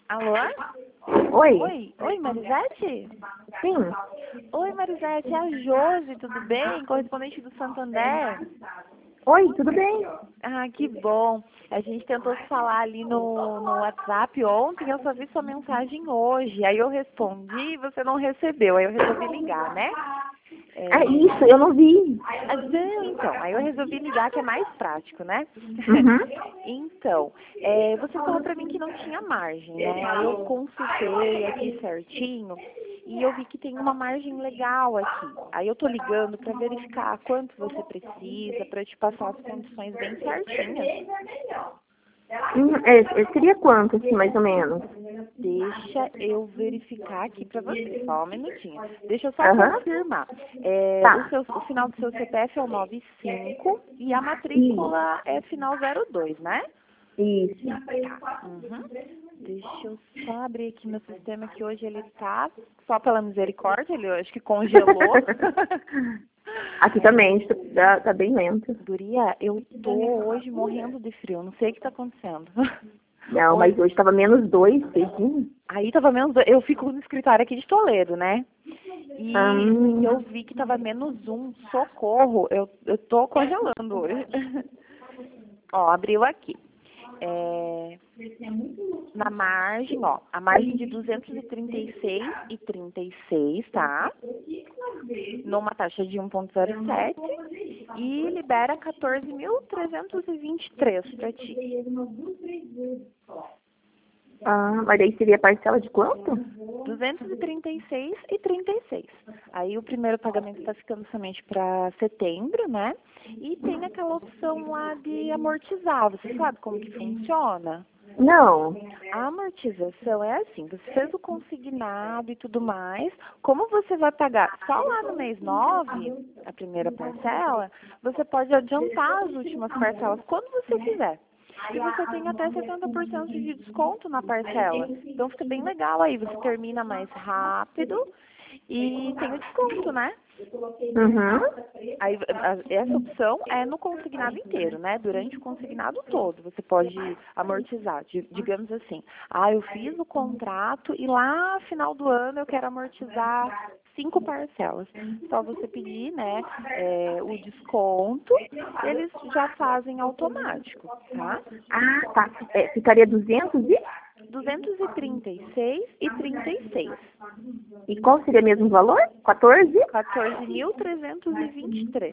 Alô? Oi? Oi, Marisete? Sim. Oi, Marisete, é a Josi, tudo bem? Correspondente do Santander? Oi, tudo bem? Ah, que bom. A gente tentou se falar ali no WhatsApp ontem, eu só vi sua mensagem hoje. Aí eu respondi e você não recebeu, aí eu resolvi ligar, né? É isso, eu não vi. Não, então, aí eu resolvi ligar que é mais prático, né? Uhum. Então, você falou pra mim que não tinha margem, né? Aí eu consultei aqui certinho e eu vi que tem uma margem legal aqui. Aí eu tô ligando pra verificar quanto você precisa, pra eu te passar as condições bem certinhas. Seria quanto, assim, mais ou menos? Deixa eu verificar aqui pra você, só um minutinho. Deixa eu só Aham. confirmar. Tá. O final do seu CPF é o 95 e a Isso. matrícula é final 02, né? Isso. Uhum. Deixa eu só abrir aqui meu sistema que hoje ele tá, só pela misericórdia, ele eu acho que congelou. Aqui também, tá bem lento. Guria, eu tô hoje morrendo de frio, não sei o que tá acontecendo. Não, mas hoje tava -2, beijinho. Aí tava menos, eu fico no escritório aqui de Toledo, né? E eu vi que tava -1, socorro, eu tô congelando hoje. Ó, abriu aqui. Na margem, ó, a margem de 236,36, tá? Numa taxa de 1,07 e libera 14.323 para ti. Mas daí seria parcela de quanto? 236,36. Aí o primeiro pagamento está ficando somente para setembro, né? E tem aquela opção lá de amortizar. Você sabe como que funciona? Não. A amortização é assim, você fez o consignado e tudo mais, como você vai pagar só lá no mês 9 a primeira parcela, você pode adiantar as últimas parcelas quando você quiser. E você tem até 70% de desconto na parcela. Então fica bem legal aí, você termina mais rápido e tem o desconto, né? Uhum. Aí, essa opção é no consignado inteiro, né? Durante o consignado todo, você pode amortizar. Digamos assim, eu fiz o contrato e lá no final do ano eu quero amortizar 5 parcelas. Só você pedir, né, o desconto, eles já fazem automático, tá? Tá. Ficaria 236,36. E qual seria mesmo o valor? 14? 14.323.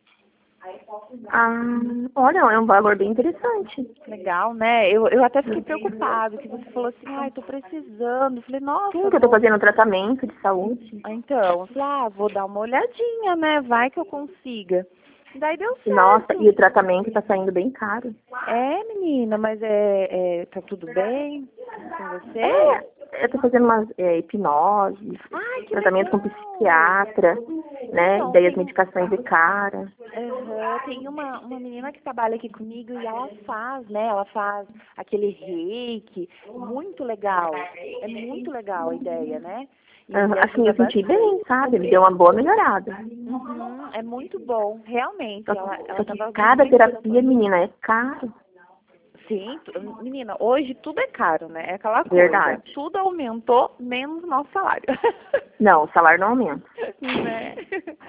Olha, é um valor bem interessante. Legal, né? Eu até fiquei preocupado, que você falou assim, tô precisando. Eu falei, Sim, nossa, que eu tô fazendo tratamento de saúde. Então, eu falei, vou dar uma olhadinha, né? Vai que eu consiga. Daí deu Nossa, certo. e o tratamento tá saindo bem caro. Menina, mas tá tudo bem com você? Eu tô fazendo umas hipnose, Que tratamento com legal. psiquiatra, né? Então, E daí as medicações de cara. tem uma menina que trabalha aqui comigo e ela faz, né? Ela faz aquele reiki, muito legal. É muito legal a ideia, né? E Assim, ajuda eu senti bastante. bem, sabe? Me deu uma boa melhorada. Uhum, é muito bom, realmente. Ela Só que tava me cada explicando. terapia, menina, é caro. Sim, menina, hoje tudo é caro, né? É aquela coisa. Verdade. Tudo aumentou, menos o nosso salário. Não, o salário não aumenta. Né?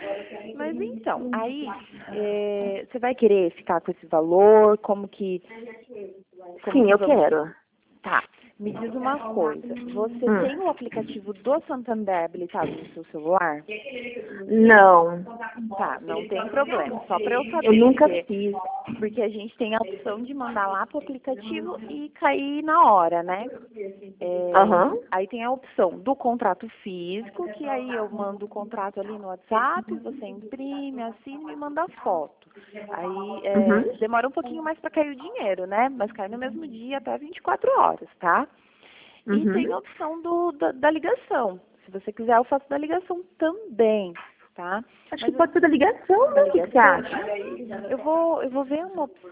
Mas então, aí você vai querer ficar com esse valor? Como que Sim, eu vamos? quero. Tá. Me diz uma coisa. Você tem o aplicativo do Santander habilitado no seu celular? Não, Tá, não tem problema. Só para eu saber. eu nunca fiz. Porque a gente tem a opção de mandar lá pro aplicativo e cair na hora, né? Aham. Aí tem a opção do contrato físico, que aí eu mando o contrato ali no WhatsApp, você imprime, assina e me manda a foto. Aí Uhum. demora um pouquinho mais para cair o dinheiro, né? Mas cai no mesmo dia até 24 horas, tá? E tem a Uhum. opção da ligação. Se você quiser, eu faço da ligação também, tá? Acho que Mas pode ser da ligação, da né? O que você ligação, acha? eu vou ver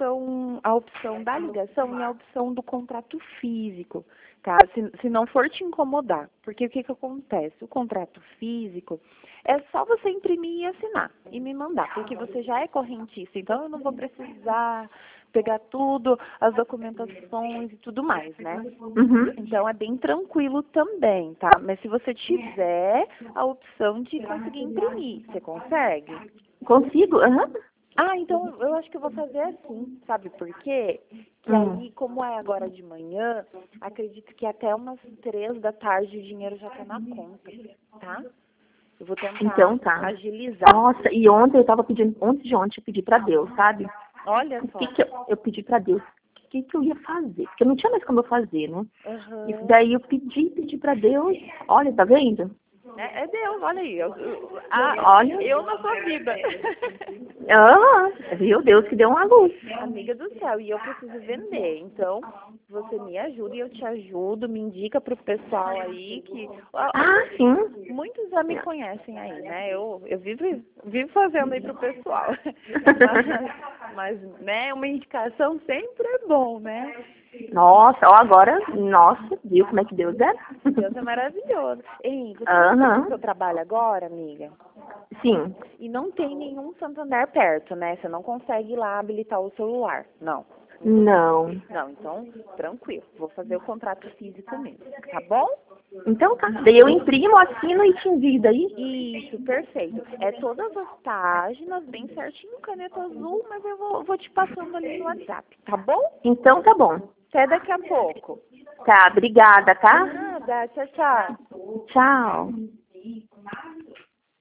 a opção da ligação e a opção do contrato físico, tá? Se não for te incomodar, porque o que acontece? O contrato físico é só você imprimir e assinar e me mandar, porque você já é correntista, então eu não vou precisar pegar tudo, as documentações e tudo mais, né? Uhum. Então é bem tranquilo também, tá? Mas se você tiver a opção de conseguir imprimir, você consegue? Consigo? Aham. Ah, então eu acho que eu vou fazer assim, sabe por quê? Que aí, como é agora de manhã, acredito que até umas 3 da tarde o dinheiro já tá na conta, tá? Eu vou tentar Então tá. agilizar. Nossa, e ontem eu tava pedindo, ontem eu pedi pra Deus, sabe? Olha O só. que que eu pedi pra Deus? O que que eu ia fazer? Porque não tinha mais como eu fazer, né? E Aham. daí eu pedi pra Deus. Olha, tá vendo? É Deus, olha aí. Olha. Eu na sua vida. Ah, viu? Deus que deu uma luz. Amiga do céu, e eu preciso vender. Então, você me ajuda e eu te ajudo. Me indica pro pessoal aí que... Ah, sim. Muitos já me conhecem aí, né? Eu vivo fazendo aí pro pessoal. Mas, né, uma indicação sempre é bom, né? Nossa, ó, agora, nossa, viu como é que Deus é? Deus é maravilhoso. Ei, você Aham. no seu trabalho agora, amiga? Sim. E não tem nenhum Santander perto, né? Você não consegue ir lá habilitar o celular. Não. Não. Não, então, tranquilo. Vou fazer o contrato físico mesmo, tá bom? Então tá. Daí eu imprimo, assino e te envio daí. Isso, perfeito. É todas as páginas, bem certinho, caneta azul, mas eu vou te passando ali no WhatsApp, tá bom? Então tá bom. Até daqui a pouco. Tá, obrigada, tá? Nada, tchau, tchau. Tchau.